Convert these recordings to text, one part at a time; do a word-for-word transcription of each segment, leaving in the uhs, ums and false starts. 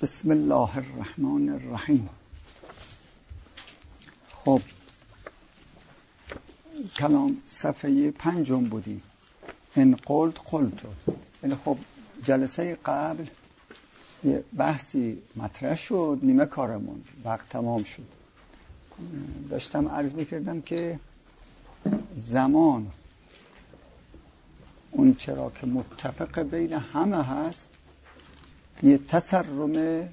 بسم الله الرحمن الرحیم. خب کلام صفحه پنجم بودیم. ان قلت قلتو. یعنی خب جلسه قبل یه بحثی مطرح شد، نیمه کارمون وقت تمام شد. داشتم عرض میکردم که زمان اون چرا که متفق بین همه هست یه تسرم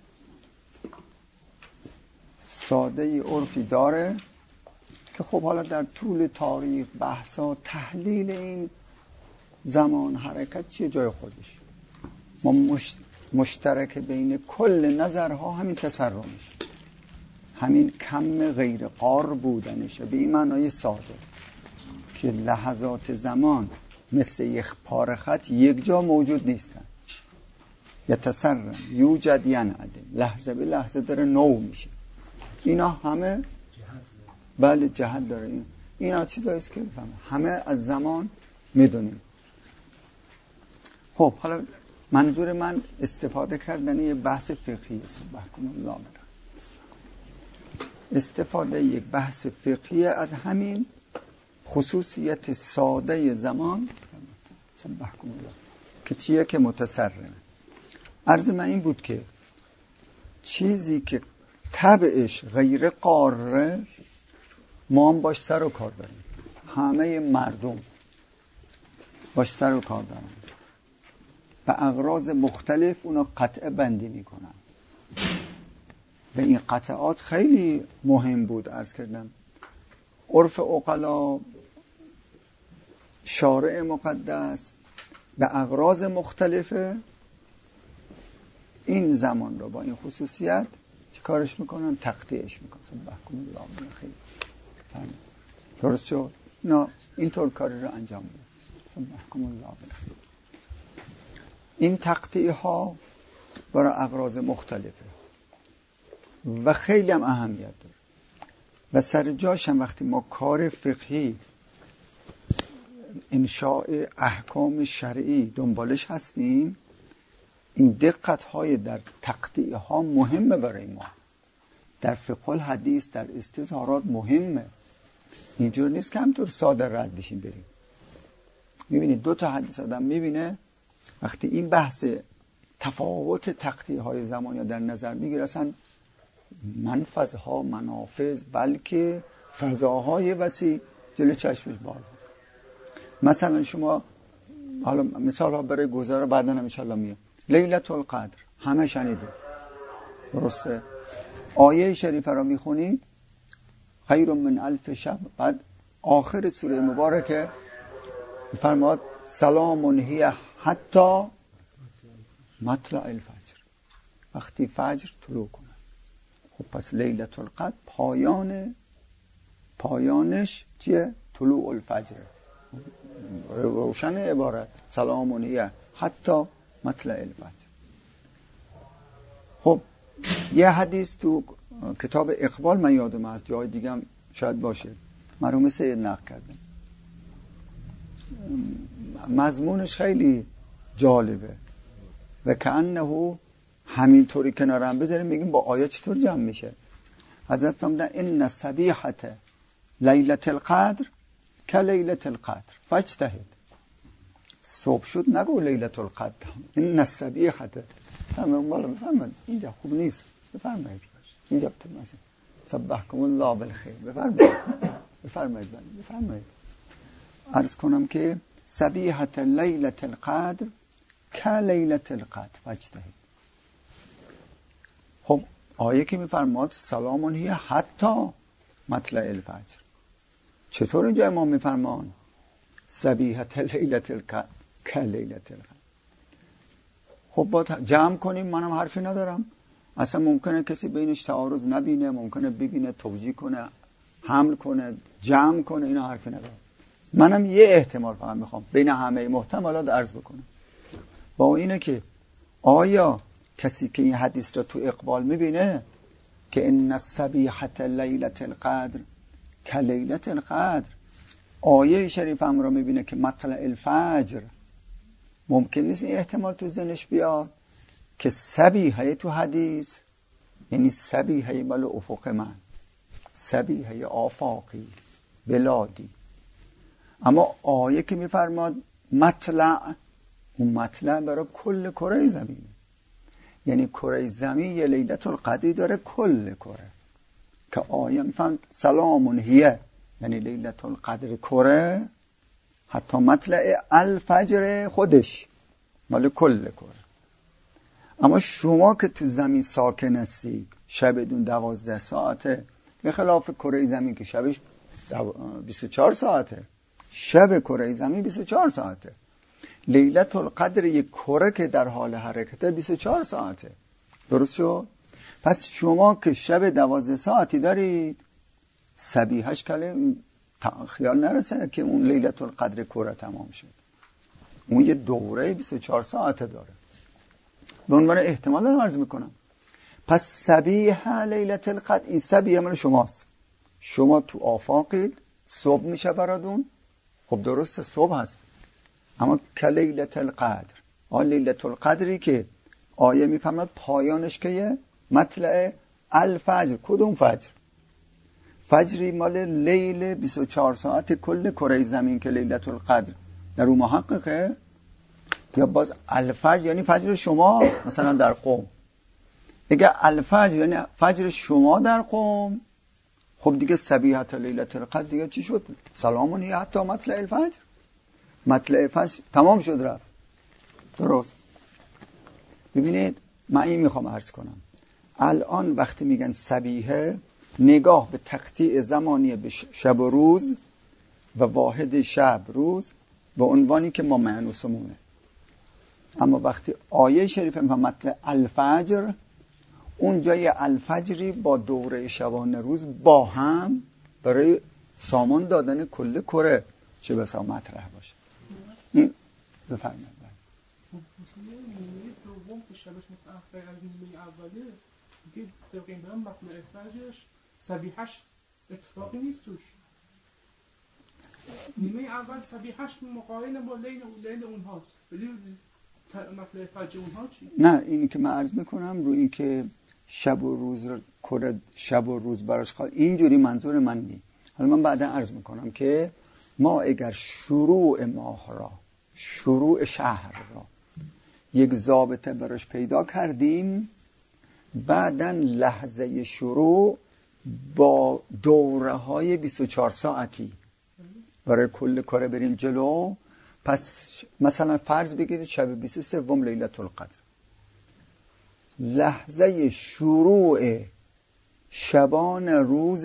ساده عرفی داره که خب حالا در طول تاریخ بحثا تحلیل این زمان حرکت چیه جای خودش. ما مشترک بین کل نظرها همین تسرمش، همین کم غیر قار بودنشه، به این معنای ساده که لحظات زمان مثل یک پاره خط یک جا موجود نیستن. یتسرم یوجد ینعدم، لحظه به لحظه داره نو میشه. اینا همه بله جهت داره. این اینا چیزاییست که همه از زمان میدونیم. خب حالا منظور من استفاده کردن یه بحث فقهی است. بحکم الله استفاده یک بحث فقهی از همین خصوصیت ساده زمان بحکم الله که چیه که متسرمه. عرض من این بود که چیزی که طبعش غیر قاره ما هم باش سر و کار داریم، همه مردم باش سر و کار دارن، به اغراض مختلف اونا قطعه بندی میکنن. به این قطعات خیلی مهم بود. عرض کردم عرف عقلا، شارع مقدس به اغراض مختلفه این زمان رو با این خصوصیت چی کارش میکنن؟ تقطیعش میکنن. بحکم الله خیلی درست شد. نه اینطور کاری رو انجام میدن. بحکم الله خیلی. این تقطیع ها برای اغراض مختلفه و خیلی هم اهمیت داره و سر جاش هم وقتی ما کار فقهی انشاء احکام شرعی دنبالش هستیم، این دقت های در تقطیع ها مهمه برای ما. در فقه الحدیث، در استظهارات مهمه. اینجور نیست که همطور ساده رد بشیم بریم. میبینید دو تا حدیث آدم میبینه وقتی این بحث تفاوت تقطیع های زمانی در نظر میگیره، اصلا منفذها منافذ بلکه فضاهای وسیع جلو چشمش بازه. مثلا شما حالا مثال ها برای گذاره بعدا هم انشاءالله میاد. لیلة القدر همه شنیده، درسته؟ آیه شریفه را میخونید خیر من الف شب، بعد آخر سوره مبارکه فرماد سلام هی حتی مطلع الفجر، وقتی فجر طلوع کنه. خب پس لیلة القدر پایان پایانش چیه؟ طلوع الفجر. روشن عبارت سلام هی حتی مطلع الفجر. خب یه حدیث تو کتاب اقبال من یادم از جای دیگه هم شاید باشه، مرحوم سید نقل کرده. مضمونش خیلی جالبه و کأنه همینطوری کنار هم بذاریم میگیم با آیه چطور جمع میشه. حضرت فرمودن ان صبیحة لیلة القدر کلیلة القدر فاجتهد. صبح شد نگو لیلة القدر، ان صبیحة. بفرمایید اینجا خوب نیست، بفرمایید اینجا بفرمایید سبحکم الله بالخیر، بفرمایید بفرمایید بفرمایید. عرض کنم که صبیحة لیلة القدر کلیلة القدر فاجتهد. خب آیه که میفرماد سلام هی حتی مطلع الفجر، چطور اینجا امام میفرمان صبیحة لیلة القدر کلیلة القدر؟ خب با جمع کنیم، منم حرفی ندارم. اصلا ممکنه کسی بینش تعارض نبینه، ممکنه ببینه توجیه کنه، حمل کنه، جمع کنه، اینا حرفی ندارم. منم یه احتمال فقط میخوام بین همه محتملات عرض بکنم، با اینه که آیا کسی که این حدیث را تو اقبال میبینه که ان صبیحة لیلة القدر کلیلة القدر، آیه شریف هم را میبینه که مطلع الفجر، ممکن نیست این احتمال تو ذهنش بیاد که سبیحه تو حدیث یعنی سبیحه مال افق من، سبیحه آفاقی بلادی. اما آیه که میفرماد مطلع، اون مطلع برای کل کره زمین، یعنی کره زمین یه لیلت القدری داره کل کره، که آیه میفرماد سلامون هیه یعنی لیلت القدر کره حتی مطلع الفجر خودش مال کل کره. اما شما که تو زمین ساکن هستی شبتون دوازده ساعته، به خلاف کره زمین که شبش بیست و چهار ساعته، شب کره زمین بیست و چهار ساعته. لیلت القدر یک کره که در حال حرکته بیست و چهار ساعته. درست شد؟ پس شما که شب دوازده ساعتی دارید، سبیحش کله خیال نرسه که اون لیلت القدر کره تمام شد. اون یه دوره بیست و چهار ساعته داره. به عنوان احتمال دارم عرض میکنم. پس سبیح لیلت القدر، این سبیح مال شماست. شما تو آفاقید، صبح میشه براتون. خب درسته صبح هست، اما که لیلت القدر، آن لیلت القدری که آیه میفهمد پایانش که مطلع الفجر. کدوم فجر؟ فجری مال لیل بیست و چهار ساعت کل کره زمین که لیلت القدر در اون محققه، یا باز الفجر یعنی فجر شما مثلا در قم. اگه الفجر یعنی فجر شما در قم، خب دیگه سبیحت لیلت القدر دیگه چی شد؟ سلامون هی حتی مطلع الفجر، مطلع فجر تمام شد رفت. درست. ببینید من این میخوام عرض کنم، الان وقتی میگن سبیحه، نگاه به تقطیع زمانی به شب و روز و واحد شب روز به عنوانی که ما معنوسمونه. اما وقتی آیه شریفه میفهم مطلع الفجر، اون جای الفجری با دوره شبانه روز با هم برای سامان دادن کل کره چه بسا مطرح باشه. این بفرمایید. مثلا نیمه دوم که شبش متأخر از نیمه اوله دیگه تقریبا مطلع فجرش سبیحش اتفاقی نیست توش. نیمه اول سبیحش مقایل با لیل لیل اونهاست، ولی مطلع فجر اونها چی؟ نه این که من عرض میکنم رو این که شب و روز رو کره شب و روز براش خواهد، اینجوری منظور من نی. حالا من بعدا عرض میکنم که ما اگر شروع ماه را، شروع شهر را یک ضابطه براش پیدا کردیم، بعداً لحظه شروع با دوره های بیست و چهار ساعتی برای کل کره بریم جلو. پس مثلا فرض بگیرید شب بیست و سه لیلت القدر، لحظه شروع شبان روز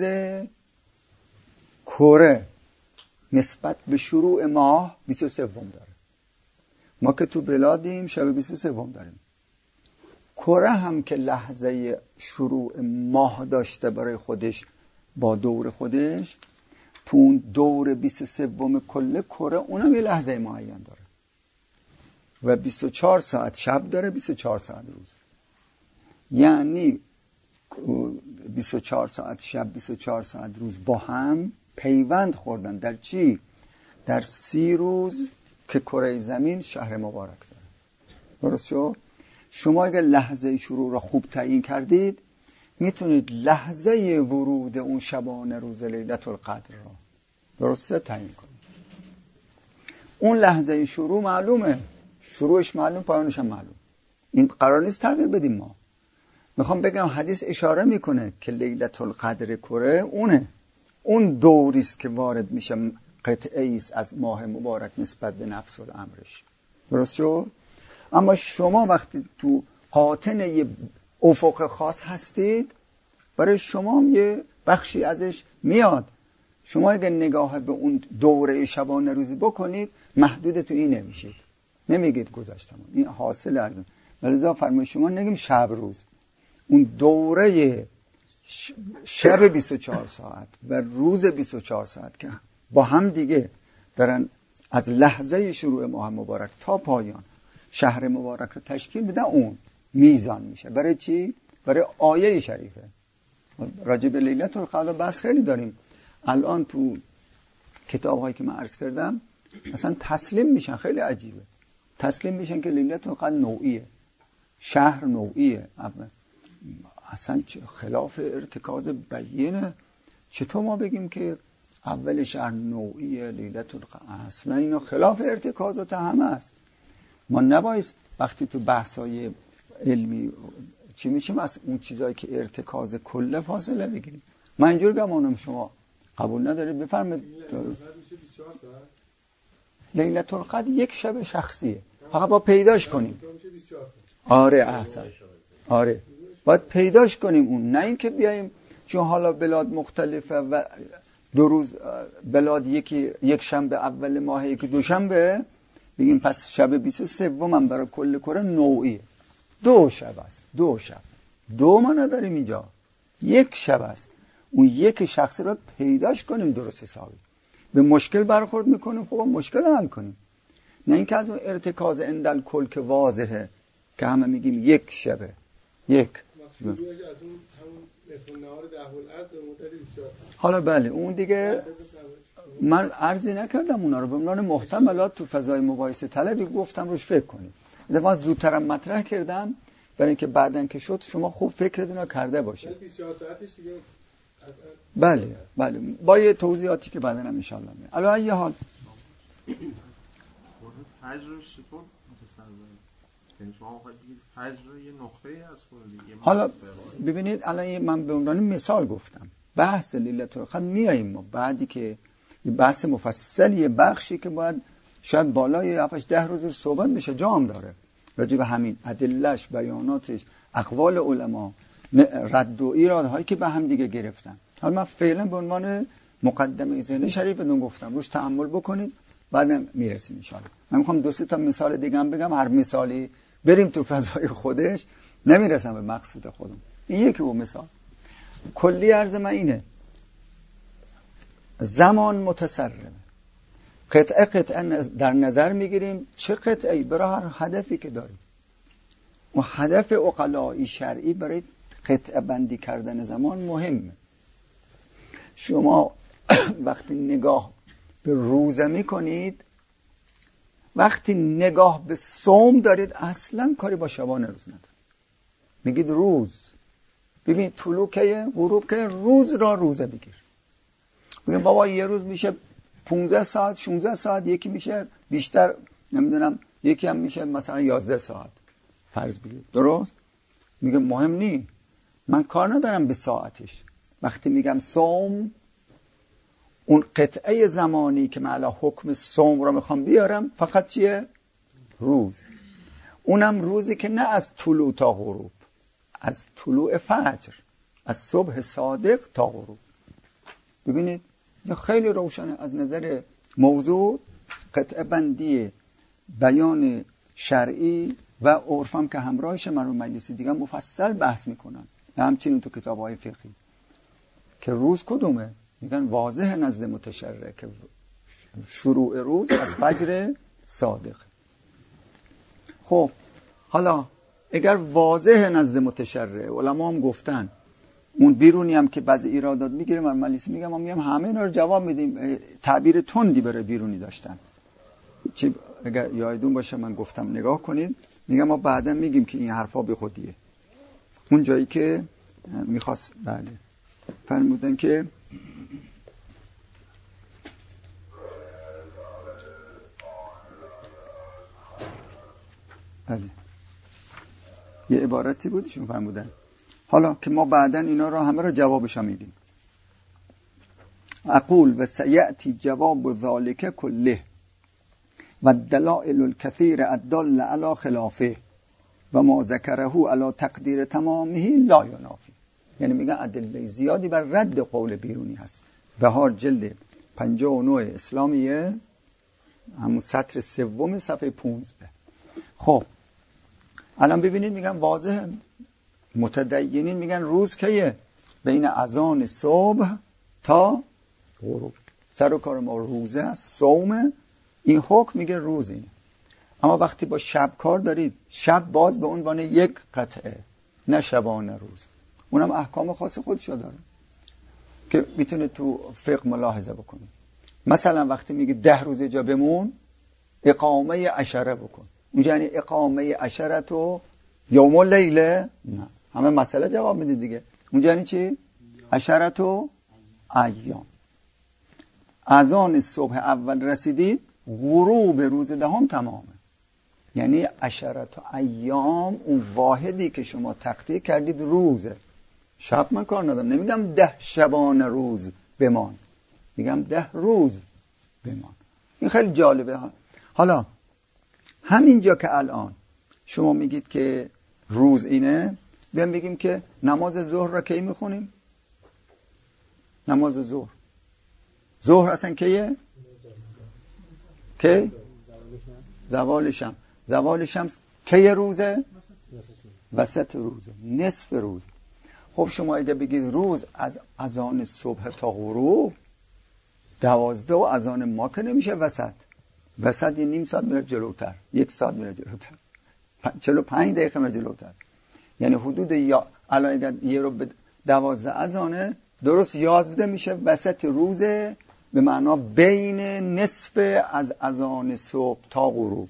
کره نسبت به شروع ماه بیست و سه داره. ما که تو بلادیم شب بیست و سه داریم. کره هم که لحظه شروع ماه داشته برای خودش با دور خودش، تو اون دور بیست و سه کل کره اونم یه لحظه معین داره و بیست و چهار ساعت شب داره، بیست و چهار ساعت روز. یعنی بیست و چهار ساعت شب، بیست و چهار ساعت روز با هم پیوند خوردن در چی؟ در سی روز که کره زمین شهر مبارک داره. درست شد؟ شما اگر لحظه شروع را خوب تعیین کردید، میتونید لحظه ورود اون شبانه روز لیلت القدر را درسته تعیین کنید. اون لحظه شروع معلومه، شروعش معلوم، پایانش هم معلوم. این قرار نیست تغییر بدیم. ما میخوام بگم حدیث اشاره میکنه که لیلت القدر کره اونه، اون دوریست که وارد میشه قطعه ایست از ماه مبارک نسبت به نفس الامرش. درست شد؟ اما شما وقتی تو قاطن یه افق خاص هستید، برای شما یه بخشی ازش میاد. شما اگه نگاه به اون دوره شبانه روزی بکنید، محدود تو این نمیشید، نمیگید گذشتم. این حاصل ارزم. ولذا فرمای شما نگیم شب روز، اون دوره شب بیست و چهار ساعت و روز بیست و چهار ساعت که با هم دیگه دارن از لحظه شروع ماه مبارک تا پایان شهر مبارک رو تشکیل بدن، اون میزان میشه. برای چی؟ برای آیه شریفه. راجع به لیلت القدر بحث خیلی داریم. الان تو کتاب هایی که من عرض کردم مثلا تسلیم میشن، خیلی عجیبه، تسلیم میشن که لیلت القدر نوعیه. شهر نوعیه، اصلا خلاف ارتکاز بیینه. چطور ما بگیم که اول شهر نوعیه لیلت القدر؟ اصلا اینا خلاف ارتکازات همه است. ما نباید وقتی تو بحثای علمی چی میشیم از اون چیزایی که ارتکاز کله فاصله بگیریم. من اینجور گمانم شما قبول ندارید. بفرمایید. لیلت القدر یک شب شخصیه، فقط با پیداش کنیم. آره احسن، آره باید پیداش کنیم اون، نه این که بیاییم چون حالا بلاد مختلفه و دو روز بلاد یکی یک شنبه اول ماه یکی دوشنبه بگیم پس شب بیست و سه من برای کل کره نوعیه. دو شب است، دو شب، دو ما نداریم اینجا، یک شب است. اون یک شخصی رو پیداش کنیم درست حسابی. به مشکل برخورد میکنیم، خب مشکل حل کنیم، نه اینکه از اون ارتکاز اندل کل که واضحه که همه میگیم یک شبه. یک حالا بله اون دیگه من عرضی نکردم اونا رو به عنوان محتملات تو فضای مباحثه طلبی گفتم روش فکر کنید. من زودترم مطرح کردم برای اینکه بعدن که شد شما خوب فکرتون رو کرده باشید. بله بله با یه توضیحاتی که بعدن هم انشالله میاد. الان یه حال فجر چطور متصوره؟ یعنی شما خواهید بگید فجر یه نقطه‌ای از خودی. حالا ببینید الان من به عنوان مثال گفتم بحث لیلت القدر میاییم ما بعدی که بحث مفصل یه بخشی که باید شاید بالای هفت ده روز صحبت بشه جام داره راجع به همین ادله‌اش، بیاناتش، اقوال علما، رد و ایرادهایی که به هم دیگه گرفتن. حالا من فعلا به عنوان مقدمه ذهن شریفتون گفتم روش تأمل بکنید بعدم میرسیم ان شاءالله. من میخوام دو سه تا مثال دیگه هم بگم، هر مثالی بریم تو فضای خودش نمیرسم به مقصود خودم. این یکی اون مثال. کلی عرض من اینه زمان متصرفه، قطعه قطعه در نظر میگیریم چه قطعی برای هر هدفی که داریم. و هدف عقلای شرعی برای قطعه بندی کردن زمان مهمه. شما وقتی نگاه به روزه میکنید، وقتی نگاه به صوم دارید اصلا کاری با شبانه روز ندارید. میگید روز، ببین طلوع که غروب که روز را روزه بگیر. بگیم بابا یه روز میشه پانزده ساعت شانزده ساعت، یکی میشه بیشتر نمیدونم یکی هم میشه مثلا یازده ساعت فرض بگید. درست؟ میگه مهم نی، من کار ندارم به ساعتش. وقتی میگم صوم، اون قطعه زمانی که من الان حکم صوم رو میخوام بیارم فقط چیه؟ روز. اونم روزی که نه از طلوع تا غروب، از طلوع فجر، از صبح صادق تا غروب. ببینید خیلی روشنه از نظر موضوع. قطعه بندی بیان شرعی و عرفم که همراهش من رو مجلسی دیگه مفصل بحث میکنن، همچنین تو کتاب‌های فقهی که روز کدومه میگن واضح نزد متشرع که شروع روز از فجر صادق. خب حالا اگر واضح نزد متشرع، علما هم گفتن اون بیرونی هم که بعضی ایرادات میگیره من مجلسی میگم ما میگم همه اینا رو جواب میدیم، تعبیر تندی برای بیرونی داشتن. چه اگر یادتون باشه من گفتم نگاه کنید، میگم ما بعدا میگیم که این حرفا به خودیه. اون جایی که میخواست بله فرمودن که بله یه عبارتی بودشون فرمودن، حالا که ما بعدا اینا رو همه رو جوابش میدیم. اقول و سیأتی جواب ذالک کله و الدلائل الكثير الدال على خلافه و ما ذکره على تقدیر تمامه لا ینافی. یعنی میگن ادله زیادی بر رد قول بیرونی هست. بهار جلد پنجاه و نه اسلامیه، همون سطر سوم صفحه پانزده. خب الان ببینید میگن واضح، متدینین میگن روز کیه؟ بین اذان صبح تا غروب. سر و کار ما روزه است، صومه. این حکم میگه روز اینه. اما وقتی با شب کار دارید، شب باز به عنوان یک قطعه، نه شبانه روز، اونم احکام خاص خودشو داره که میتونه تو فقه ملاحظه بکنید. مثلا وقتی میگه ده روز جا بمون، اقامه عشره بکن. اونجا یعنی اقامه عشره تو یوم و لیله؟ نه. همه مسئله جواب میده دیگه. اونجا یعنی چی؟ عشرت و ایام. اذان صبح اول رسیدید، غروب روز دهم تمامه. یعنی عشرت و ایام اون واحدی که شما تقطیع کردید روزه. شب من کار ندارم، نمیگم ده شبان روز بمان، میگم ده روز بمان. این خیلی جالبه. حالا همینجا که الان شما میگید که روز اینه، بیام بگیم که نماز ظهر را کی میخونیم؟ نماز ظهر ظهر اصلا کیه؟ کی؟ زوال شمس. زوال شمس کی روزه؟ وسط روزه، نصف روز. خب شما اگه بگید روز از اذان صبح تا غروب دوازده و اذان ما که نمیشه وسط. وسط یه نیم ساعت میره جلوتر، یک ساعت میره جلوتر، چلو پنج دقیقه میره جلوتر. یعنی حدود یا الان اگر یه رو به دوازده اذانه، درست یازده میشه وسط روزه، به معنا بین نصف از اذان صبح تا غروب.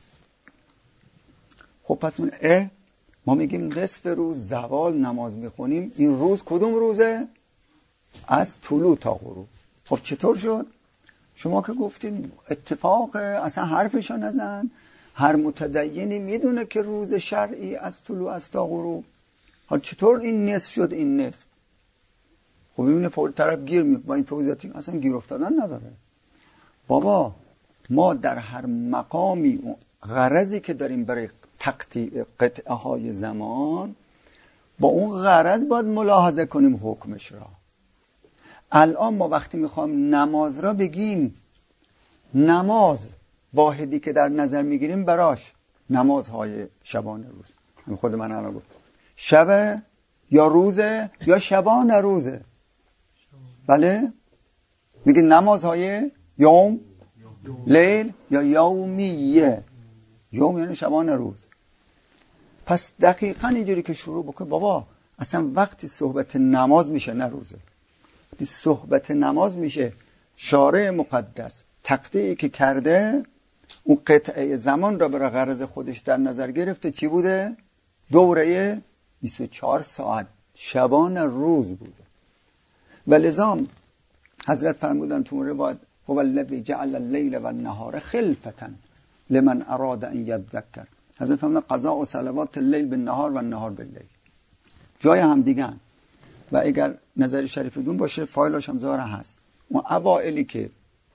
خب پس من اه ما میگیم نصف روز زوال نماز میخونیم، این روز کدوم روزه؟ از طلوع تا غروب. خب چطور شد؟ شما که گفتین اتفاق، اصلا حرفشو نزن، هر متدینی میدونه که روز شرعی از طلوع از تا غروب. حالا چطور این نصف شد این نصف؟ خب ببینه فور طرف گیر می با این توضیحاتی اصلا گیر افتادن نداره. بابا ما در هر مقامی غرضی که داریم برای تقطیع قطعه های زمان، با اون غرض باید ملاحظه کنیم حکمش را. الان ما وقتی میخوام نماز را بگیم، نماز واحدی که در نظر میگیریم براش نمازهای شبانه روز. خود من الان گفت شب یا روزه یا شبانه روزه. بله میگه نمازهای یوم، لیل یا یومیه. یوم یعنی شبانه روز. پس دقیقا اینجوری که شروع بکنه بابا اصلا وقتی صحبت نماز میشه نه روزه، وقتی صحبت نماز میشه شارع مقدس تقطیعی که کرده اون قطعه زمان را برای غرض خودش در نظر گرفته چی بوده؟ دوره بیست و چهار ساعت شبانه روز بوده. و لذا حضرت فرمودن تو روایت هو الذی جعل اللیل و النهار خلفة لمن اراد ان یذکر. حضرت فرمودن قضاء و صلوات اللیل بالنهار و النهار باللیل. جای هم دیگه. و اگر نظر شریف دون باشه فایلش هم ظاهر هست. اون اوائلی که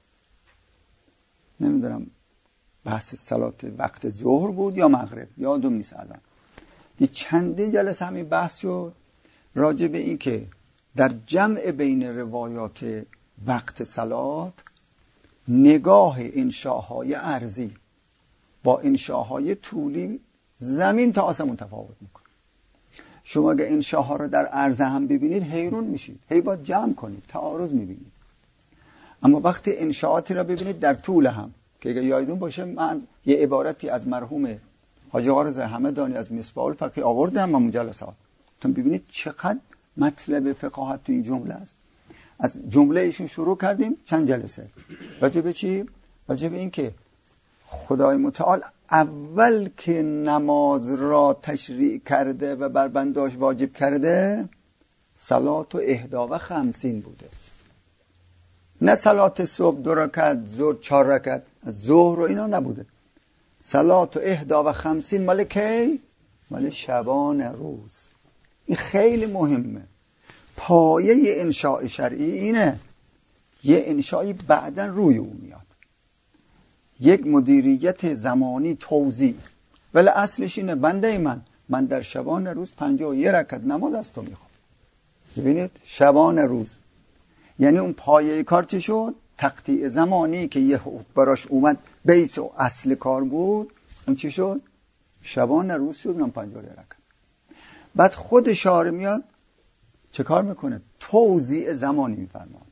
نمیدونم بحث صلات وقت ظهر بود یا مغرب یادم نیست الان، یه چندین جلسه همین بحث شد راجع به این که در جمع بین روایات وقت صلات نگاه انشاهای ارضی با انشاهای طولی زمین تا آسمون تفاوت میکنه. شما اگه انشاها رو در عرض هم ببینید حیرون میشید، هی باید جمع کنید، تعارض میبینید. اما وقتی انشاءاتی را ببینید در طول هم که اگه یادتون باشه من یه عبارتی از مرحوم حاجی آقا رضا همدانی از مصباح الفقیه آوردم من جلسات تا ببینید چقدر مطلب فقاهت تو این جمله است. از جمله ایشون شروع کردیم چند جلسه راجع به چی؟ راجع به این که خدای متعال اول که نماز را تشریع کرده و بر بنداش واجب کرده صلات و اهدا و خمسین بوده، نه صلات صبح دو رکعت، ظهر چهار رکعت، ظهر و اینا نبوده. صلات و اهدا و خمسین مال کی؟ مال شبان روز. این خیلی مهمه. پایه انشاء شرعی اینه، یه انشایی بعدن روی اون میاد، یک مدیریت زمانی توزیع. ولی اصلش اینه بنده من من در شبان روز پنجاه و یک رکعت نماز از تو میخوام. ببینید شبان روز یعنی اون پایه کار چه شد؟ تقطیع زمانی که یه براش اومد بیس و اصل کار بود اون چی شد؟ شبان روز شد اونم پنجاه و یک رکعت. بعد خود شارع میاد چه کار میکنه؟ توزیع زمانی میفرماد.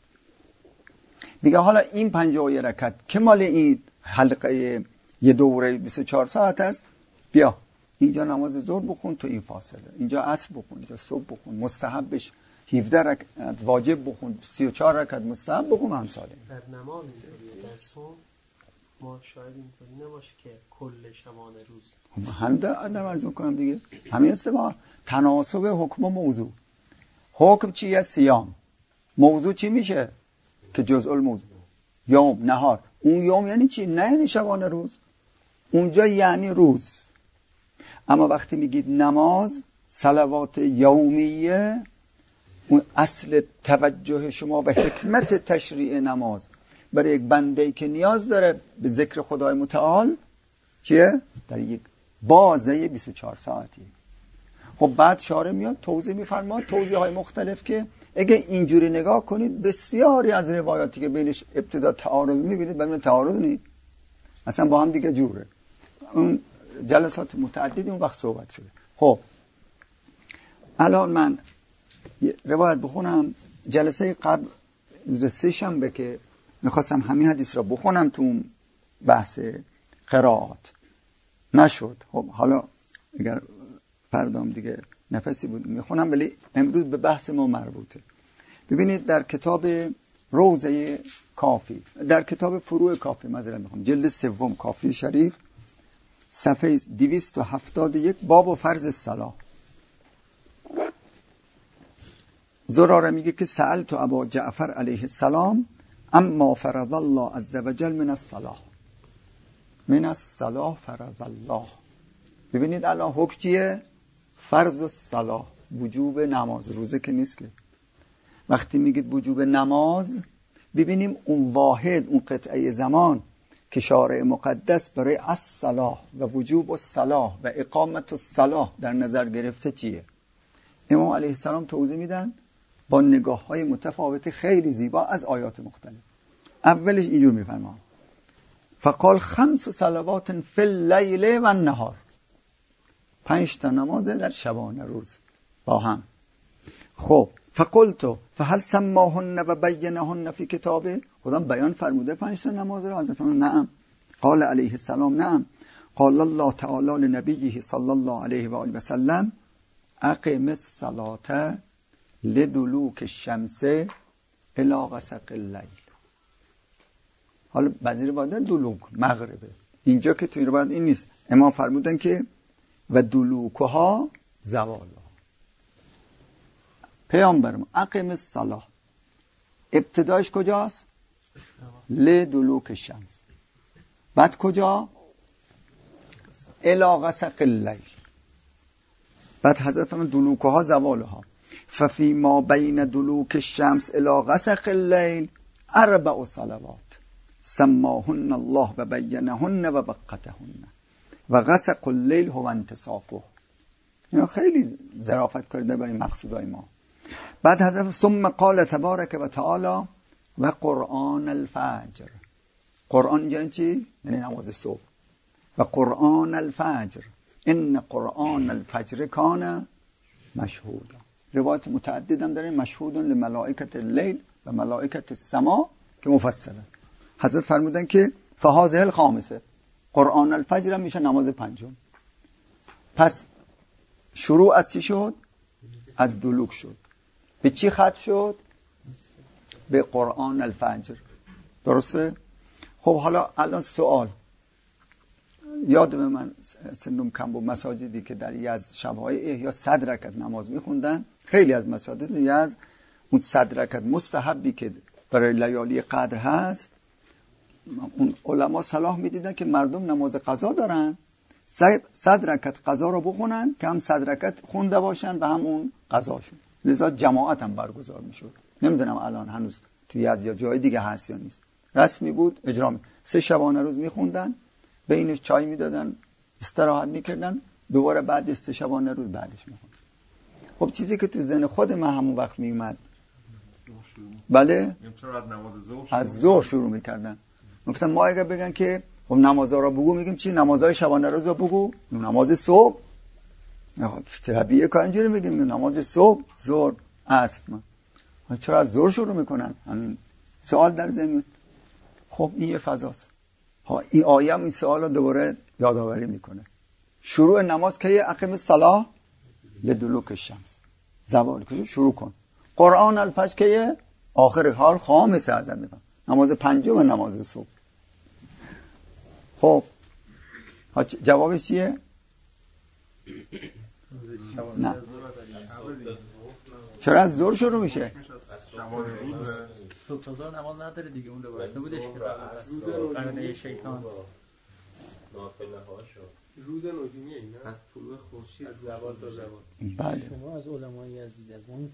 میگه حالا این پنجاه و یک رکعت که مال این حلقه یه دوره بیست و چهار ساعت است، بیا اینجا نماز ظهر بخون تو این فاصله، اینجا عصر بخون، اینجا صبح بخون، مستحبش هفده رکعت واجب بخون، سی و چهار رکعت مستحب بخون، همساله. در نماز در صبح ما شاید اینطوری نباشه که کل شبانه روز هم در ارزون کنم دیگه همین استبار تناسب حکم و موضوع. حکم چیه؟ صیام. موضوع چی میشه؟ که جزء الموضوع یوم نهار. اون یوم یعنی چی؟ نه یعنی شبانه روز، اونجا یعنی روز. اما وقتی میگید نماز صلوات یومیه، اون اصل توجه شما به حکمت تشریع نماز برای یک بنده که نیاز داره به ذکر خدای متعال چیه؟ در یک بازه بیست و چهار ساعتی. خب بعد شارع میاد توضیح میفرماد، توضیح های مختلف که اگه اینجوری نگاه کنید بسیاری از روایاتی که بینش ابتدا تعارض میبینید ببینید تعارض نیست، اصلا با هم دیگه جوره. اون جلسات متعددی اون وقت صحبت شده. خب الان من روایت بخونم. جلسه قبل روز سه شنبه که میخواستم همین حدیث را بخونم تو بحث قرائات نشد. خب حالا اگر فردام دیگه نفسی بود میخونم، ولی امروز به بحث ما مربوطه. ببینید در کتاب روضه کافی، در کتاب فروع کافی معذرت میخوام، جلد سوم کافی شریف، صفحه دویست و هفتاد و یک، باب و فرض الصلاة. زراره میگه که سألت ابا جعفر علیه السلام اما فرض الله عز وجل من الصلاة، من الصلاة فرض الله. ببینید الان حکم چیه؟ فرض الصلاة، وجوب نماز. روزه که نیست که. وقتی میگید وجوب نماز، ببینیم اون واحد، اون قطعه زمان که شارع مقدس برای الصلاة و وجوب الصلاة و اقامت الصلاة در نظر گرفته چیه؟ امام علیه السلام توضیح میدن با نگاه های متفاوت خیلی زیبا از آیات مختلف. اولش اینجور میفرمان فقال خمس صلوات فی اللیل و النهار، پنج تا نماز در شبانه روز با هم. خب فقلت فهل سماهن و بینهن فی کتابه، خدا بیان فرموده پنج تا نماز رو؟ حضرت نعم. قال علیه السلام نعم. قال الله تعالی لنبیه صلی الله علیه و آله و سلم اقم الصلاة لدلوک الشمس الی غسق اللیل. حالا بعضی روایات دلوک مغربه، اینجا که توی روایت این نیست. امام فرمودن که و دلوکها زوالا. پیامبرم اقم الصلاة ابتدایش کجاست؟ لدلوک الشمس. بعد کجا؟ الی غسق اللیل. بعد حضرت فرمود دلوکها زوالها. ففی ما بین دلوک الشمس الی غسق اللیل اربع صلوات سماهن الله و بینهن و بقتهن و غسق اللیل هو انتصافه. اینا خیلی ظرافت کرده برای مقصودای ما. بعد حضرت ثم قال تبارک و تعالی و قرآن الفجر. قرآن یعنی چی؟ یعنی نماز صبح. و قرآن الفجر ان قرآن الفجر کان مشهودا. روایت متعدد هم داریم، مشهود لملائکت اللیل و ملائکت السما که مفصله. حضرت فرمودن که فهذه الخامسه، قرآن الفجر هم میشه نماز پنجم. پس شروع از چی شد؟ از دلوک شد. به چی ختم شد؟ به قرآن الفجر. درسته؟ خب حالا الان سوال یاد به من سنم کم بود، مساجدی که در یزد شبهای احیا صد رکعت نماز میخوندن. خیلی از مساجد یزد اون صد رکعت مستحبی که برای لیالی قدر هست، اون علما صلاح میدیدن که مردم نماز قضا دارن، صد رکعت قضا رو بخونن که هم صد رکعت خونده باشن و هم اون قضاشون. لذا جماعت هم برگزار میشد. نمیدونم الان هنوز توی یزد یا جای دیگه هست یا نیست. رسمی بود، اجرا می سه شبانه روز میخوندن، بینش چای میدادن، استراحت میکردن، دوباره بعد سه شبانه روز بعدش میخوندن. خب چیزی که تو ذهن خود من همون وقت میومد، بله از ظهر شروع میکردن. گفتم ما اگه بگن که خب نمازها رو بگو، میگیم چی؟ نمازهای شبانه روز رو بگو. نماز صبح طبیعیه که اینجوری میگیم نماز صبح، ظهر، عصر. چرا از ظهر شروع میکنن؟ همین سوال در ذهن. خب این یه فضاست. ها این آیه هم این سوال رو دوباره یادآوری میکنه. شروع نماز که اقیم الصلاة لدلوک الشمس، زوال که شروع کن. قرآن الفجر که آخر حال خامسه ازم میگم، نماز پنجم نماز صبح. خب جوابش چیه؟ نه. چرا از ظهر شروع میشه؟ صبح تا ظهر نماز نداره دیگه، اون روایت بودش که قرنه شیطان نافله هاشو روز نجومی اینا از طلوع خورشید از زوال تا زوال. بله. شما از علمای یزدی از اون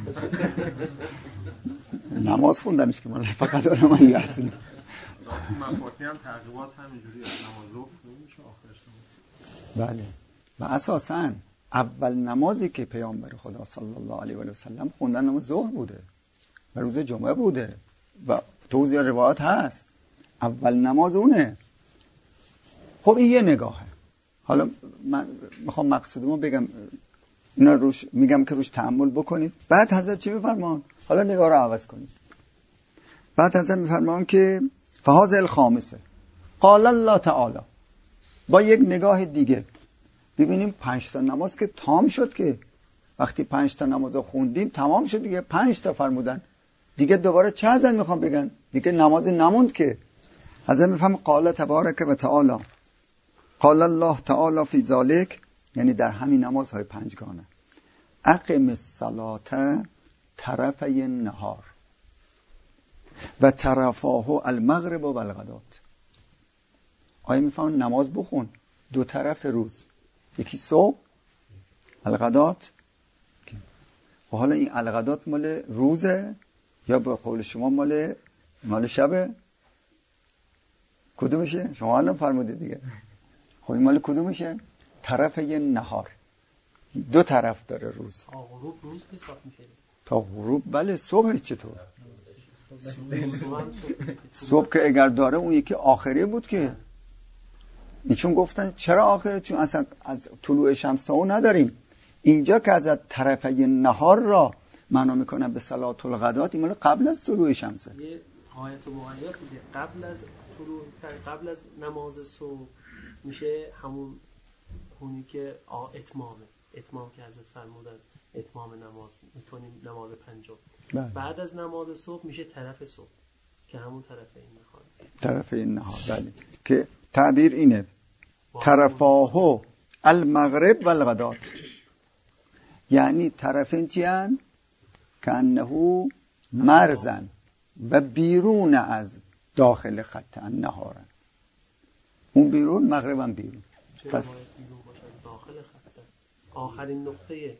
نماز خوندنش که من فقط علمای یزدی. مفاتیح هم تقریبات همینجوری از نماز ظهر میشه آخرش نماز. بله. و اساساً اول نمازی که پیامبر خدا صلی الله علیه و سلم خوندن نماز ظهر بوده و روز جمعه بوده و توضیح روایات هست. اول نماز اونه. خب این یه نگاهه. حالا من میخوام مقصودمو بگم، اینا روش میگم که روش تأمل بکنید. بعد حضرت چی میفرمان؟ حالا نگاه رو عوض کنید. بعد حضرت میفرمان که فهذا الخامسه قال الله تعالی، با یک نگاه دیگه ببینیم پنج تا نماز که تمام شد، که وقتی پنج تا نماز رو خوندیم تمام شد دیگه، پنج تا فرمودن دیگه، دوباره چه ازن میخوام بگن؟ دیگه نمازی نموند که. حضرت میفهم قال تبارک و تعالی، قال الله تعالی فی ذالک، یعنی در همین نمازهای پنجگانه، اقم الصلاة طرفی النهار و طرفاه المغرب و الغدات. آیا میفهم نماز بخون دو طرف روز، یکی صبح الغدات. و حالا این الغدات مال روزه یا به قول شما مال مال شبه؟ کدومشه؟ شما الان فرمودید دیگه. خب این مال کدومشه؟ طرف یه نهار، دو طرف داره روز. تا غروب روز حساب میشه. تا غروب بله. صبح چطور؟ صبح که اگر داره اون یکی آخری بود که چون گفتن چرا آخره؟ چون اصلا از طلوع شمس تا اون نداریم. اینجا که از طرفی نهار را معنا میکنن به صلات الغدات، این مال قبل از طلوع شمسه. یه آیت مقیدات دیگه قبل از طلوع قبل از نماز صبح میشه همون اونی که اتمامه، اتمام که حضرت فرمودن اتمام نماز میتونیم نماز پنجم. بعد از نماز صبح میشه طرف صبح که همون طرف این نهار، طرف این نهار. بله که تعبیر اینه طرفاه المغرب و الغدات، یعنی طرفین چیان؟ کانه مرزن و بیرون از داخل خط النهارن. اون بیرون، مغرب هم بیرون. پس بیرون باشه داخل خط. آخرین نقطه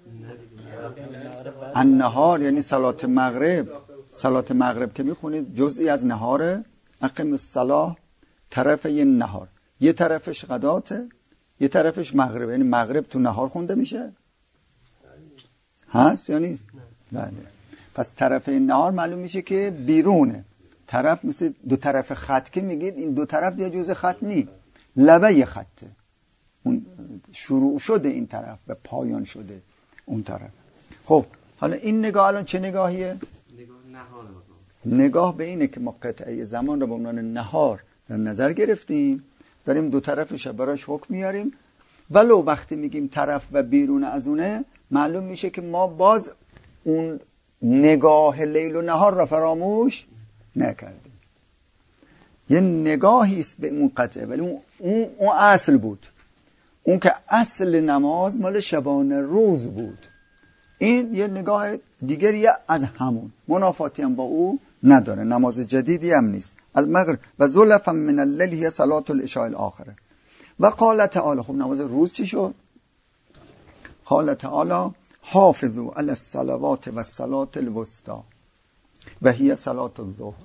النهار یعنی صلات مغرب. صلات مغرب که میخونید جزئی از نهاره. اقم الصلاة طرف یه نهار، یه طرفش غداته یه طرفش مغرب، یعنی مغرب تو نهار خونده میشه. هست یا نیست؟ بله. پس طرف نهار معلوم میشه که بیرونه. طرف مثل دو طرف خط که میگید، این دو طرف دیگه جزء خط نی، لبه خطه. اون شروع شده این طرف و پایان شده اون طرف. خب حالا این نگاه الان چه نگاهیه؟ نگاه نهار. نگاه به اینه که ما قطعه زمان رو به عنوان نهار در نظر گرفتیم، داریم دو طرفش براش حکم میاریم. ولو وقتی میگیم طرف و بیرون از اونه، معلوم میشه که ما باز اون نگاه لیل و نهار را فراموش نکردیم. یه نگاهی است به اون قطعه، ولی اون, اون, اون اصل بود. اون که اصل نماز مال شبانه روز بود. این یه نگاه دیگری از همون، منافاتی هم با او نداره، نماز جدیدی هم نیست. المغرب و زلفا من الليل هي صلاة العشاء الاخره. و قال تعالی، خب نماز روز چی شد؟ قال تعالی حافظوا علی الصلوات و الصلاة الوسطى و هي صلاة الظهر.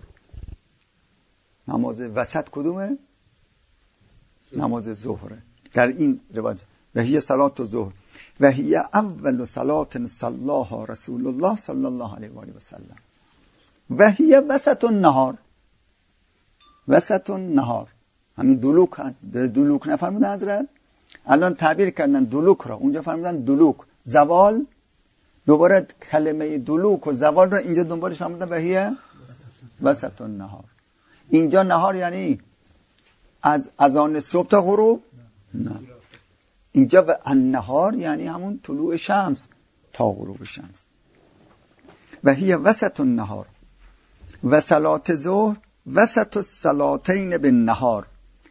نماز وسط کدومه؟ نماز ظهره. در این روایت و هي صلاة الظهر و هي اول صلاة صلاها رسول الله صلی الله علیه و آله و سلم و هي وسط النهار. وسط النهار همین دلوک، دلوک نفرمودن حضرت؟ الان تعبیر کردن دلوک را، اونجا فرمودن دلوک زوال، دوباره کلمه دلوک و زوال را اینجا دنبالش فرمودن و هي وسط النهار. اینجا نهار یعنی از اذان صبح تا غروب؟ نه. اینجا و النهار یعنی همون طلوع شمس تا غروب شمس. و هي وسط النهار و صلات ظهر وسط الصلاتین بالنهار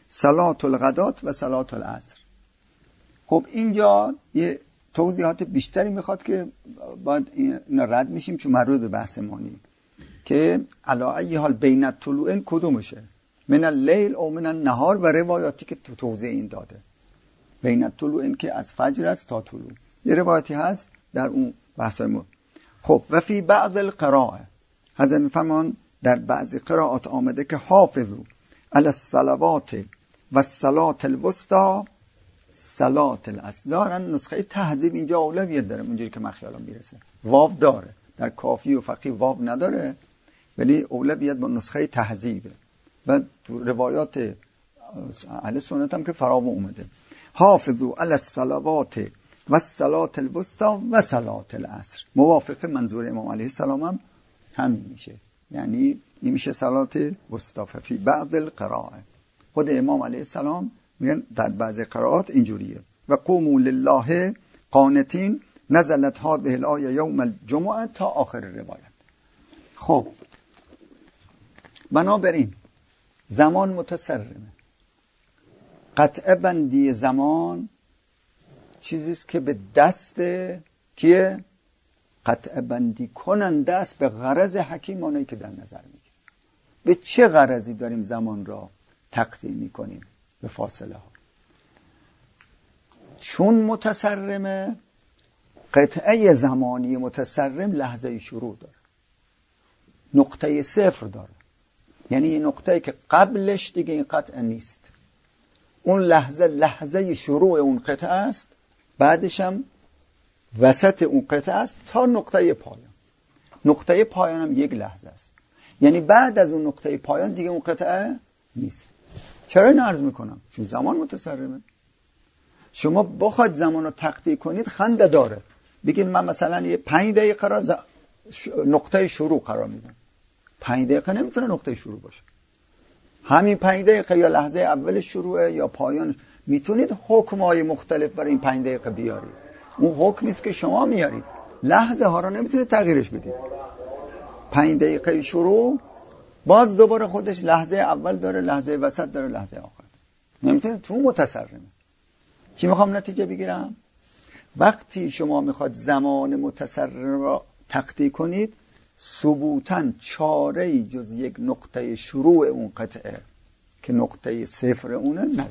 صلات الغدات و صلات العصر. خب اینجا یه توضیحات بیشتری میخواد که باید اینا رد میشیم چون مربوط به بحث مانی که علی ای حال بین الطلوعین کدومشه، من اللیل او من النهار، و روایاتی که تو توضیح این داده بین الطلوعین که از فجر است تا طلوع. یه روایتی هست در اون بحثای ما. خب و فی بعض القراءه حضرت میفرمان در بعضی قرائات آمده که حافظو علی الصلوات و الصلاه الوسطی صلات العصر. دارن نسخه تهذیب اینجا اولویت داره، اونجوری که من خیالم میرسه واو داره، در کافی و فقیه واو نداره ولی اولویت با نسخه تهذیبه و تو روایات اهل سنت هم که فراوان اومده. حافظو علی الصلوات و الصلاه الوسطی و صلات العصر. موافق منظور امام علیه السلام هم همین میشه، یعنی این میشه صلات وسطی. فی بعض القراءه خود امام علیه السلام میگن در بعضی قرائات اینجوریه. و قوموا لله قانتین نزلت هذه الآیه یوم الجمعه تا آخر روایت. خب بنابراین زمان متصرمه. قطع بندی زمان چیزیست که به دست کیه؟ قطع بندی کننده است به غرض حکیمانهی که در نظر میگیره. به چه غرضی داریم زمان را تقطیع میکنیم به فاصله ها؟ چون متصرمه، قطعه زمانی متصرم لحظه شروع داره، نقطه صفر داره، یعنی یه نقطه‌ای که قبلش دیگه این قطعه نیست. اون لحظه لحظه شروع اون قطعه است، بعدش هم وسط اون قطعه است تا نقطه پایان. نقطه پایان هم یک لحظه است، یعنی بعد از اون نقطه پایان دیگه اون قطعه نیست. چرا این عرض میکنم؟ چون زمان متصرمه. شما بخواید زمان رو تقطیع کنید خنده داره، بگید من مثلا یه پنج دقیقه را ز... نقطه شروع قرار میدم. پنج دقیقه نمیتونه نقطه شروع باشه. همین پنج دقیقه یا لحظه اول شروع یا پایان. میتونید حکم‌های مختلف برای این پنج دقیقه بیارید، اون حکمی است که شما میارید. لحظه ها رو نمیتونید تغییرش بدید. پنج دقیقه شروع باز دوباره خودش لحظه اول داره، لحظه وسط داره، لحظه آخر. نمیتونید، چون متصرمه. چی میخوام نتیجه بگیرم؟ وقتی شما میخواد زمان متصرم را تقطیع کنید، ثبوتاً چاره‌ای جز یک نقطه شروع اون قطعه که نقطه صفر اونه نداره.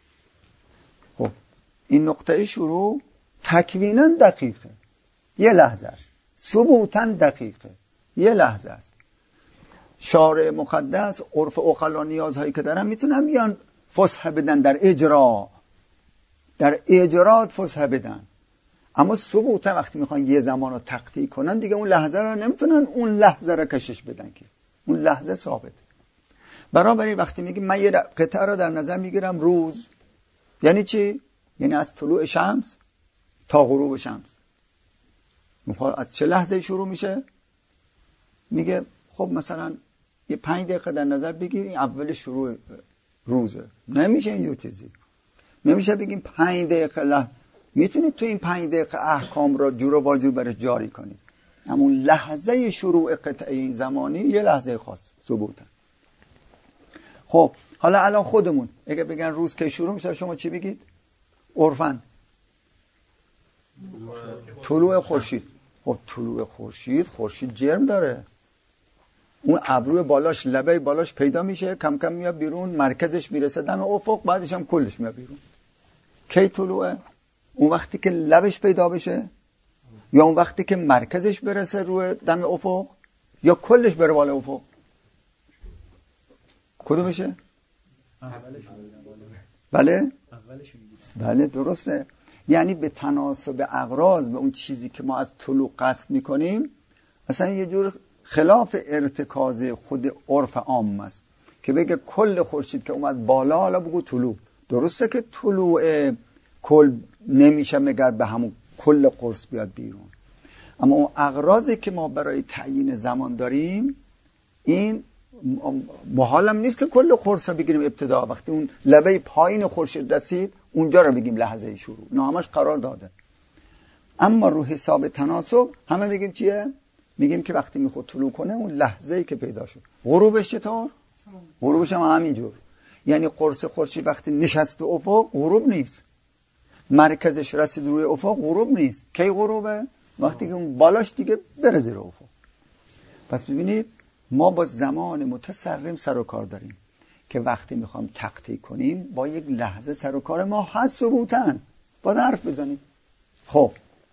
خب این نقطه شروع تکویناً دقیقه، یه لحظه است. ثبوتاً دقیقه، یه لحظه است. شارع مقدس عرف عقلا نیازهایی که دارن میتونن بیان فسحه بدن در اجرا، در اجرات فسحه بدن، اما ثبوتا وقتی میخوان یه زمان رو تقطیع کنن دیگه اون لحظه رو نمیتونن اون لحظه رو کشش بدن که اون لحظه ثابت. برابری وقتی میگیم من یه قطعه رو در نظر میگیرم روز، یعنی چی؟ یعنی از طلوع شمس تا غروب شمس. از چه لحظه شروع میشه؟ میگه خب مثلا یه پنج دقیقه در نظر بگیر، این اول شروع روزه. نمیشه اینجور چیزی. نمیشه بگیم پنج دقیقه لحظه. میتونید تو این پنج دقیقه احکام را جور و واجور برش جاری کنید، اما اون لحظه شروع قطعه زمانی یه لحظه خاص ثبوته. خب حالا الان خودمون اگه بگن روز که شروع میشه شما چی بگید؟ عرفاً طلوع خورشید. خب طلوع خورشید، خورشید جرم داره، اون ابروی بالاش لبه بالاش پیدا میشه، کم کم میاد بیرون، مرکزش میرسه دم افق، بعدش هم کلش میاد بیرون. کی طلوعه؟ اون وقتی که لبش پیدا بشه، یا اون وقتی که مرکزش برسه روی دم افق، یا کلش بره بالا افق؟ کدومشه؟ بله؟ بله درسته. یعنی به تناسب اغراض، به اون چیزی که ما از طلوع قصد میکنیم، اصلا یه جور خلاف ارتکاز خود عرف عام است که بگه کل خورشید که اومد بالا حالا بگو طلوع. درسته که طلوع کل نمیشه مگر به همون کل قرص بیاد بیرون، اما اون اغراضی که ما برای تعیین زمان داریم این محالم نیست که کل قرص رو بگیریم ابتدا، وقتی اون لبه پایین خورشید رسید اونجا رو بگیم لحظه شروع. نه همش قرار داده. اما رو حساب تناسب همه میگیم چیه؟ میگیم که وقتی میخواد طلوع کنه اون لحظه‌ای که پیدا شد. غروبش چطور؟ غروبش هم همینجور. یعنی قرص خورشید وقتی نشست تو افق غروب نیست، مرکزش رسید روی افق غروب نیست. کی غروبه؟ وقتی که اون بالاش دیگه بره زیر افق. پس ببینید ما با زمان متسرم سر و کار داریم که وقتی میخوام تقطیع کنیم با یک لحظه سر و کار ما هست ثبوتن، باید حرف بزنیم. خب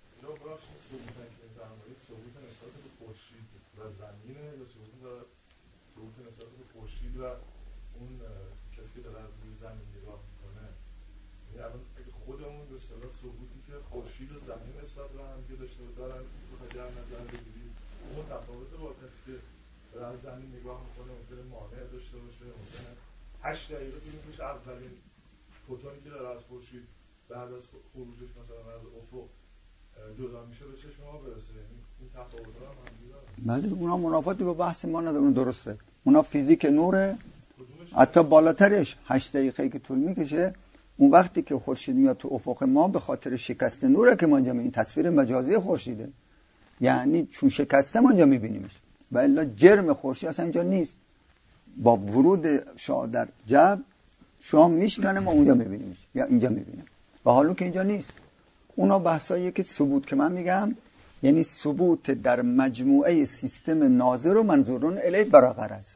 از زمین نگاه میکنه ممکنه مانع داشته باشه، ممکنه هشت دقیقه طول میکشه اولین فوتونی که داره از خورشید بعد از خروجش مثلا از افق جدا میشه به چشم ما برسه. یعنی این تفاوت‌ها هم همینجوریه. بله اونا منافاتی با بحث ما نداره، اون درسته. اونا فیزیک نوره، حتی بالاترش هشت دقیقه که طول میکشه. اون وقتی که خورشید میاد تو افق ما به خاطر شکست نوره که ما اینجا این تصویر مجازی خورشیده، یعنی چون شکسته ما اینجا میبینیمش و الا جرم خورشید اصلا اینجا نیست. با ورود شعاع در جو شعاع میشکنه ما اونجا میبینیمش یا اینجا میبینیم و حالا که اینجا نیست. اونا بحثایی که ثبوت که من میگم یعنی ثبوت در مجموعه سیستم ناظر و منظورون الیه برای غرض.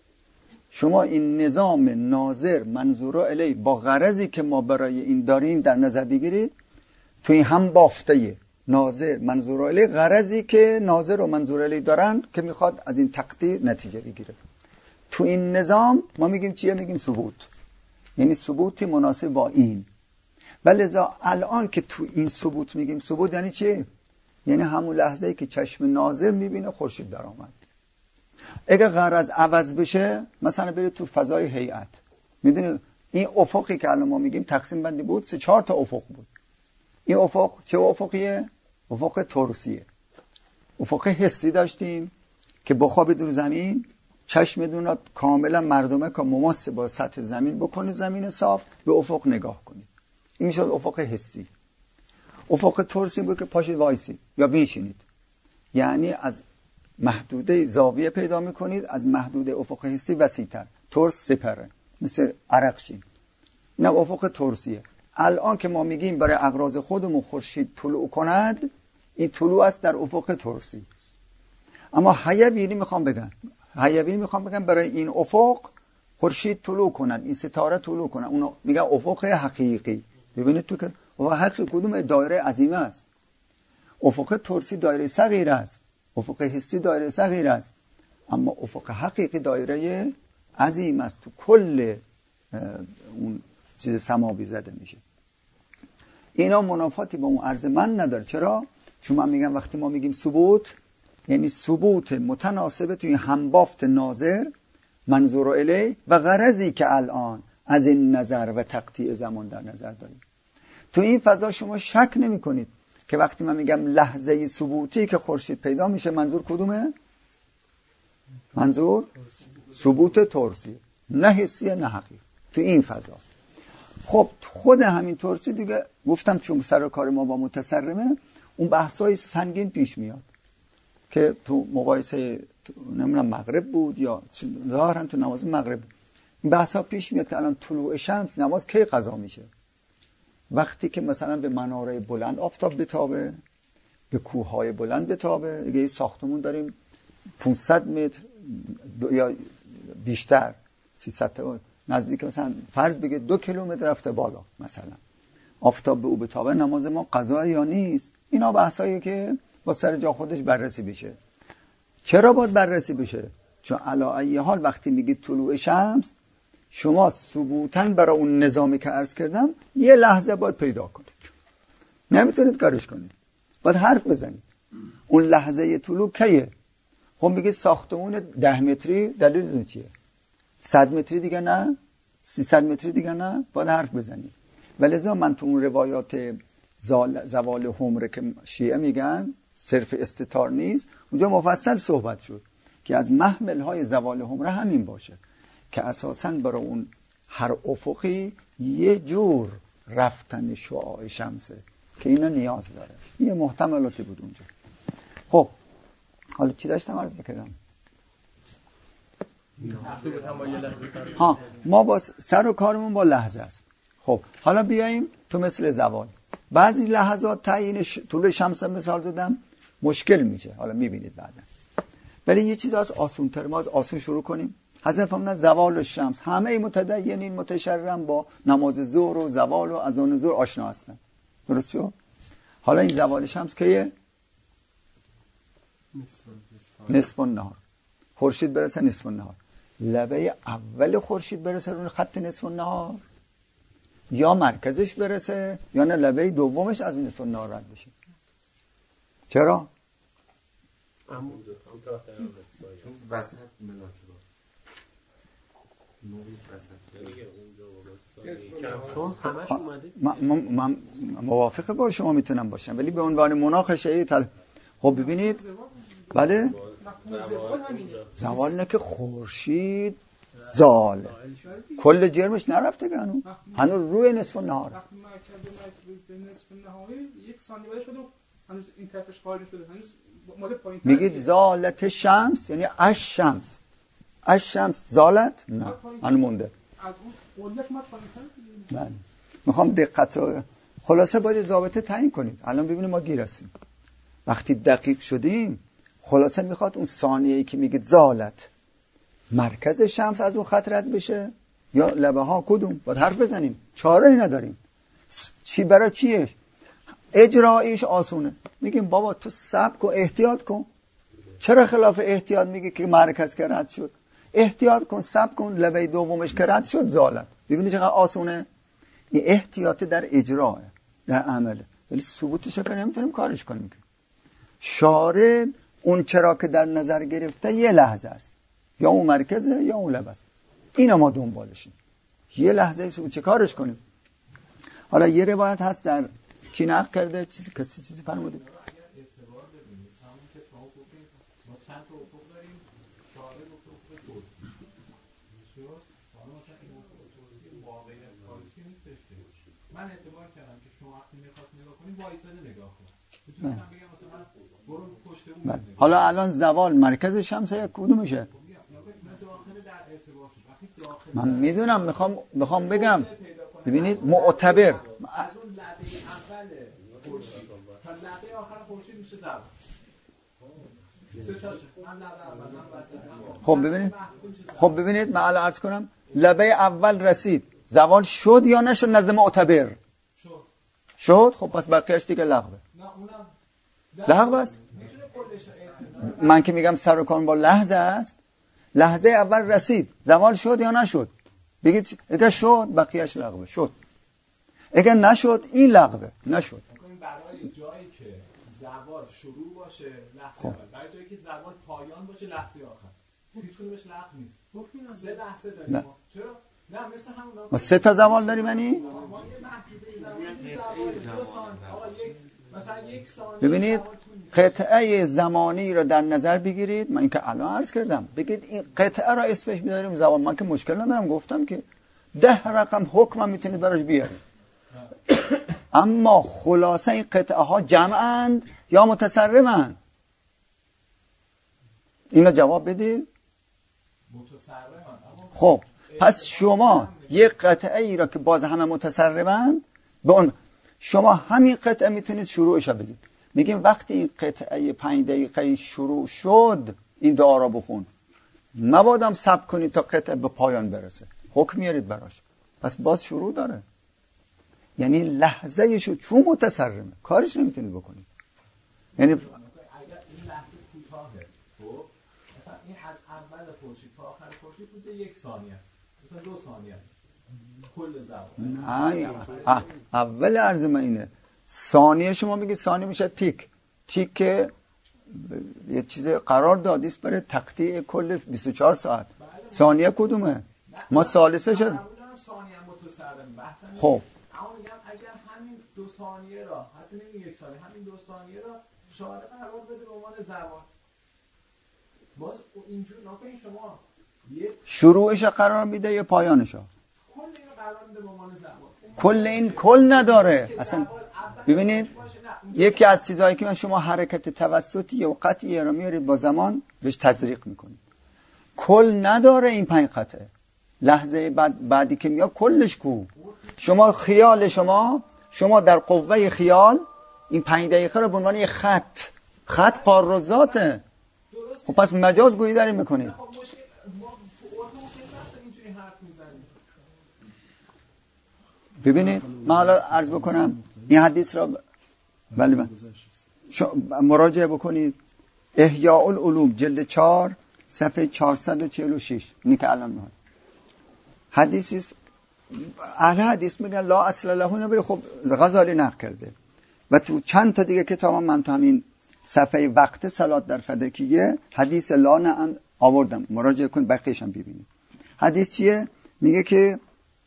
شما این نظام ناظر منظور الیه با غرضی که ما برای این داریم در نظر بگیرید. تو این هم بافته ناظر منظور الیه غرضی که ناظر و منظور الیه دارن که میخواد از این تقطیع نتیجه بگیره. تو این نظام ما میگیم چیه؟ میگیم ثبوت، یعنی ثبوتی مناسب با این. ولذا الان که تو این ثبوت میگیم ثبوت یعنی چیه؟ یعنی همون لحظه‌ای که چشم ناظر میبینه خورشید در آمد. اگه غرض عوض بشه مثلا برید تو فضای هیئت، میدونید این افقی که الان ما میگیم تقسیم بندی بود، سه چهار تا افق بود. این افق چه افقیه؟ افق ترسیه. افق حسی داشتیم که با خواب دور زمین چشمتون کاملا مردمه که مماس با سطح زمین بکنید، زمین صاف، به افق نگاه کنید. این میشه افق حسی. افق ترسی بود که پاشید وایسی یا بنشینید، یعنی از محدوده زاویه پیدا میکنید، از محدوده افق حسی وسیع‌تر. ترس سپره مثل عرقشین، نه افق ترسیه. الان که ما میگیم برای اغراض خودمون خورشید طلوع کند، این طلوع است در افق ترسی. اما حیوی میخوام بگم حیوی میخوام بگم برای این افق خورشید طلوع کند، این ستاره طلوع کند، اونو میگن افق حقیقی. ببینید تو که افق حقیقی کدوم دایره عظیمه است. افق ترسی دایره صغیر است، افق حسی دایره صغیر است، اما افق حقیقی دایره عظیم است، تو کل اون چیز سماوی زده میشه. اینا منافاتی با اون عرض من نداره. چرا؟ چون من میگم وقتی ما میگیم ثبوت یعنی ثبوت متناسب توی همبافت ناظر منظور الیه و غرضی که الان از این نظر و تقطیع زمان در نظر داریم. تو این فضا شما شک نمی کنید که وقتی من میگم لحظه ثبوتی که خورشید پیدا میشه منظور کدومه؟ منظور ثبوت ترسی، نه حسیه نه حقیقی. تو این فضا خب خود همین ترسی دیگه گفتم چون سر و کار ما با متسرمه، اون بحثای سنگین پیش میاد که تو مقایسه نمیدونم مغرب بود یا ظاهرا تو نماز مغرب این بحثا پیش میاد که الان طلوع شمس نماز کی قضا میشه؟ وقتی که مثلا به مناره بلند آفتاب بتابه، به کوههای بلند بتابه. دیگه یه ساختمون داریم پانصد متر یا بیشتر سیصد تا نزدیک مثلا فرض بگه دو کیلومتر رفته بالا، مثلا آفتاب به او بتابه، نماز ما قضا یا نیست؟ اینا بحثایی که با سر جا خودش بررسی بشه. چرا باید بررسی بشه؟ چون علی ای حال وقتی میگید طلوع شمس شما ثبوتاً برای اون نظامی که عرض کردم یه لحظه باید پیدا کنید، نمیتونید کارش کنید، باید حرف بزنید. اون لحظه طلوع کیه؟ خب میگه ساختمون ده متری، دلیل چیه؟ صد متری دیگه نه، سیصد متری دیگه نه، باید حرف بزنید. ولذا من تو اون روایات زوال حمره که شیعه میگن صرف استتار نیست، اونجا مفصل صحبت شد که از محمل های زوال حمره همین باشه که اساساً برای اون هر افقی یه جور رفتن شعاع شمسه که اینا نیاز داره. یه محتملاتی بود اونجا. خب حالا چی داشتم عرض بکردم؟ ها ما با سر و کارمون با لحظه است. خب حالا بیاییم تو مثل زوال. بعضی لحظات تعیین ش... طول شمس مثال زدم مشکل میشه، حالا میبینید بعدا. ولی یه چیز از آسون تر، ما از آسون شروع کنیم. حضرت فرمودن زوال الشمس، همه متدینین متشرعن با نماز ظهر و زوال و اذان ظهر آشنا هستن. درست شد؟ حالا این زوال شمس کیه؟ نصف النهار. خورشید برسه نصف النهار. لبه اول خورشید برسه روی خط نصف النهار، یا مرکزش برسه یا نه لبه دومش از نصف النهار رد بشه. چرا؟ چون وسط ملاک چون همش اومده. من موافقه با شما میتونم باشم، ولی به عنوان مناقشه تل... خب ببینید بله زوال نه که خورشید زال کل جرمش نرفته که هنو هنو روی نصف النهار وقتی مرکز به نصف النهار یک ثانیه بعدش شده هنوز این طرفش خارج شده، هنوز مال پایین. میگید زالت شمس یعنی اش شمس، اش شمس زالت نه هنو مونده. از اون قلت ما پایین. بله میخوام دقت خلاصه باید ضابطه تعیین کنید. الان ببینید ما گیر هستیم. وقتی دقیق شدیم خلاصه میخواد اون ثانیه‌ای که میگید زالت مرکز شمس از اون خط رد بشه یا لبه ها کدوم؟ باید حرف بزنیم، چاره ای نداریم. چی برای چیه؟ اجرایش آسونه. میگیم بابا تو صبر کن احتیاط کن. چرا خلاف احتیاط میگی که مرکز که رد شد؟ احتیاط کن صبر کن لبه دومش که رد شد زالت. ببینید چقدر آسونه. این احتیاط در اجراه در عمله، ولی ثبوتش که نمیتونیم کارش کنیم. شارع اون چرا که در نظر گرفته یه لحظه است، یا اون مرکزه یا اون لبه است. اینا ما دنبالشیم. یه لحظه ثبوت چه کارش کنیم؟ حالا یه روایت هست در کی نقل کرده چیزی کسی چیزی فرموده من اعتبار کردم که شما وقتی می‌خواست نگاه کنید وایساده نگاه کن. میتونستم بگم مثلا برو پشت اون نگاه. حالا الان زوال مرکز شمس یک کدومشه؟ من میدونم میخوام میخوام بگم ببینید معتبر از اون لبه اول خورشید تا لبه آخر خورشید میشه زوال. خب ببینید خب ببینید من الان عرض کنم لبه اول رسید زوال شد یا نشد نزد معتبر؟ شد. شد؟ خب پس بقیه‌اش دیگه لغوه. نه اونم لغو است. من که میگم سر و کار با لحظه است. لحظه اول رسید زوال شد یا نشد؟ بگید اگه شد بقیه‌اش لغوه. شد. اگه نشد این لغوه. نشد. برای جایی که زوال شروع باشه لحظه اول، برای جایی که زوال پایان باشه لحظه آخر. هیچ کدومش لغو نیست. گفتین سه لحظه داریم. چرا؟ نه مثل همون ما سه تا زوال داریم یعنی؟ ما یه محدوده زمانی دو ثانیه. آقا یک مثلا یک ثانیه. ببینید قطعه زمانی رو در نظر بگیرید. من اینکه الان عرض کردم بگید این قطعه را اسمش می‌ذاریم زوال. من که مشکل ندارم، گفتم که ده رقم حکم میتونید براش بیارید. اما خلاصه این قطعه ها جمعند یا متصرمند؟ اینا جواب بدید. خب پس شما یک قطعه ای را که باز همه متصرمند به اون شما همین قطعه میتونید شروعش بگید. میگیم وقتی این قطعه پنج دقیقه شروع شد این دعا را بخون، مبادم صبر کنید تا قطعه به پایان برسه، حکم میارید براش. پس باز شروع داره، یعنی لحظه شو چون متصرمه کارش نمیتونید بکنید. یعنی اگر این لحظه کوتاهه خب مثلا این حد اول خورشید تا آخر خورشید بوده یک ثانیه مثلا دو ثانیه کل زمان. نه اول عرض من اینه ثانیه شما میگید ثانیه میشه تیک تیک یه چیز قرار دادیست برای تقطیع کل بیست و چهار ساعت. ثانیه کدومه؟ ما ثالثه شد. ثانیه متصرم بحثا. خب اما میگم اگر همین دو ثانیه را حتی نمی یک ثانیه همین دو ثانیه را شارع قرار بده به عنوان زمان، باز اینجور نکنید شما شروعش قرار میده یا پایانش؟ کل اینو قرار میده به عنوان زمان. کل این کل نداره اصلا. ببینید یکی از چیزهایی که من شما حرکت توسطی و قطعی را میارید با زمان بهش تزریق میکنید. کل نداره این پنج خطه. لحظه بعد بعدی که میاد کلش کو. شما خیال شما شما در قوه خیال این پنج دقیقه رو به عنوان یه خط خط قار ذاته. خب پس مجاز گویی داریم میکنید. ببینید من حالا عرض بکنم این حدیث را بله بله مراجعه بکنید. احیاء العلوم جلد چهار صفحه چهارصد و چهل و شش. اینی که الان میاد حدیثی است. اهل حدیث میگن لا اصل له نبی. خب غزالی نقل کرده و تو چند تا دیگه کتاب من تو همین صفحه وقت صلات در فدکیه حدیث لا نعم آوردم. مراجعه کن بقیه‌اش هم ببینید. حدیث چیه؟ میگه که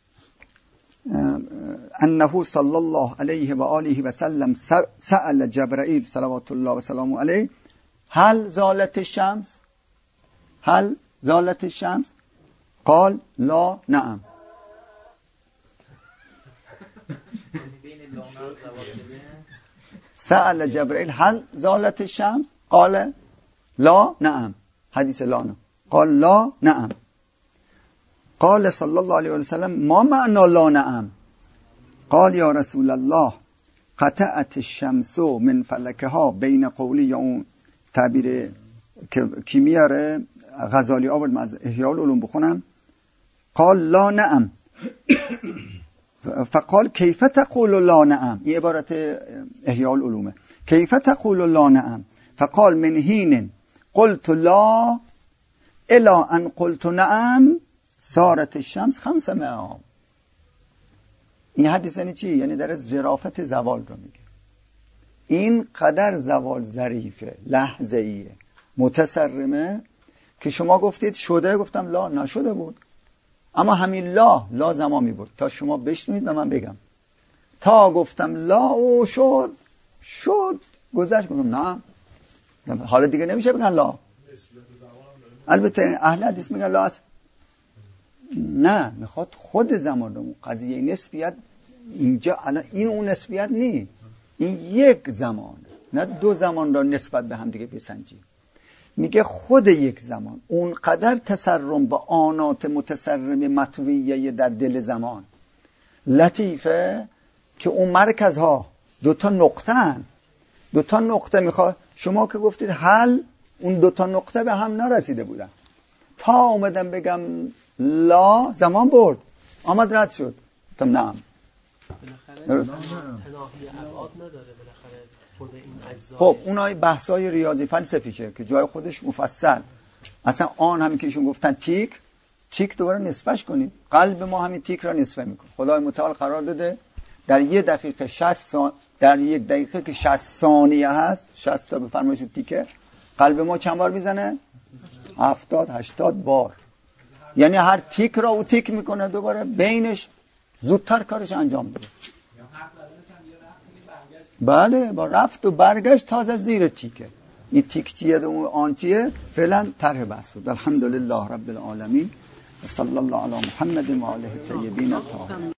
انه صلی الله علیه و آله و سلم سأل جبرائیل صلوات الله و سلامه علیه هل زالت الشمس هل زالت الشمس قال لا نعم. سأل جبرائیل هل زالت الشمس قال لا نعم. حدیث لا نعم قال لا نعم. قال صلی الله علیه و سلم ما معنی لا نعم؟ قال یا رسول الله قطعت الشمس من فلکها بین قولی یا اون تعبیر که کی میاره غزالی آورد از احیاء العلوم بخونم. قال لا نعم فقال کیف تقول لا نعم. این عبارت احیاء العلومه. کیف تقول لا نعم فقال من حین قلت لا الى ان قلت نعم صارت الشمس خمس معام. این حدیث یعنی چی؟ یعنی در ظرافت زوال رو میگه. این قدر زوال ظریفه لحظه‌ایه متصرمه که شما گفتید شده، گفتم لا نشده بود، اما همین لا لا زمان می بود تا شما بشنوید و من بگم. تا گفتم لا او شد شد گذشت گفتم نه حالا دیگه نمیشه بگن لا. البته اهل حدیث میگن لا است. نه میخواد خود زمان رو. قضیه نسبیت اینجا الان این اون نسبیت نی، این یک زمان نه دو زمان را نسبت به هم دیگه بسنجیم. میگه خود یک زمان اونقدر تسرم با آنات متسرم مطویه در دل زمان لطیفه که اون مرکزها دوتا نقطه هن. دوتا نقطه میخواد شما که گفتید حل اون دوتا نقطه به هم نرسیده بودن تا اومدم بگم لا زمان برد آمد رد شد گفتم نعم. بالاخره تناهی ابعاد نداره بالاخره خود این اجزا. خب اونای بحثای ریاضی فلسفیشه که جای خودش مفصل. اصلا آن همین که ایشون گفتن تیک تیک دوباره نصفش کنید. قلب ما همین تیک را نصفه میکنه. خدای متعال قرار داده در یک دقیقه شصت سان... در یک دقیقه که شصت ثانیه هست شصت تا به فرمایش تیکه قلب ما چند بار میزنه؟ هفتاد هشتاد بار. یعنی هر تیک را او تیک میکنه دوباره بینش زودتر کارش انجام میده. بله با رفت و برگشت تازه زیر تیکه. این تیک چیه و آن چیه فعلا طرح بحث بود. الحمدلله رب العالمین و صلی الله علی محمد و آله الطیبین الطاهرین.